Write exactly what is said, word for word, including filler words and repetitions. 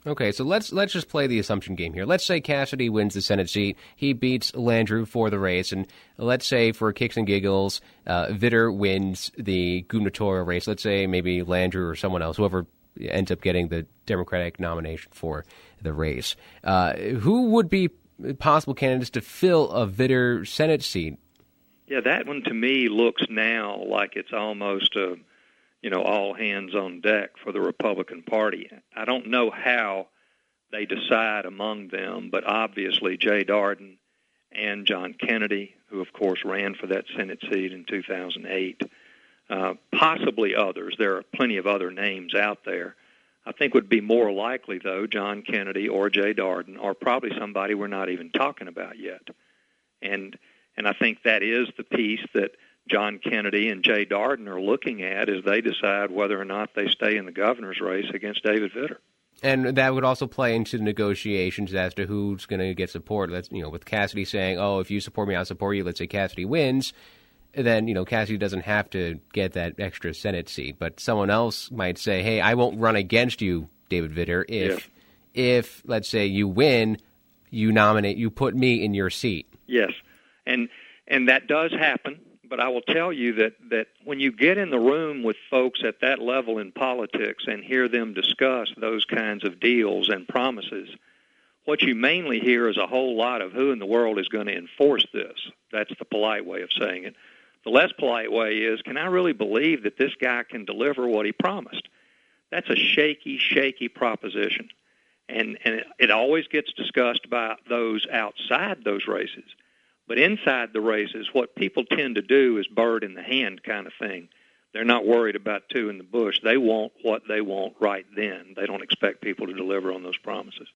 Okay, so let's let's just play the assumption game here. Let's say Cassidy wins the Senate seat. He beats Landrieu for the race. And let's say, for kicks and giggles, uh, Vitter wins the gubernatorial race. Let's say maybe Landrieu or someone else, whoever ends up getting the Democratic nomination for the race. Uh, who would be possible candidates to fill a Vitter Senate seat? Yeah, that one to me looks now like it's almost a you know, all hands on deck for the Republican Party. I don't know how they decide among them, but obviously Jay Darden and John Kennedy, who of course ran for that Senate seat in two thousand eight, uh, possibly others. There are plenty of other names out there. I think would be more likely, though, John Kennedy or Jay Darden, or probably somebody we're not even talking about yet. And and I think that is the piece that John Kennedy and Jay Darden are looking at as they decide whether or not they stay in the governor's race against David Vitter. And that would also play into the negotiations as to who's going to get support. Let's, you know, with Cassidy saying, oh, if you support me, I'll support you. Let's say Cassidy wins. Then, you know, Cassidy doesn't have to get that extra Senate seat. But someone else might say, hey, I won't run against you, David Vitter, if, yes. if let's say, you win, you nominate, you put me in your seat. Yes, and and that does happen. But I will tell you that, that when you get in the room with folks at that level in politics and hear them discuss those kinds of deals and promises, what you mainly hear is a whole lot of who in the world is going to enforce this. That's the polite way of saying it. The less polite way is, can I really believe that this guy can deliver what he promised? That's a shaky, shaky proposition. And, and it, it always gets discussed by those outside those races. But inside the races, what people tend to do is bird in the hand kind of thing. They're not worried about two in the bush. They want what they want right then. They don't expect people to deliver on those promises.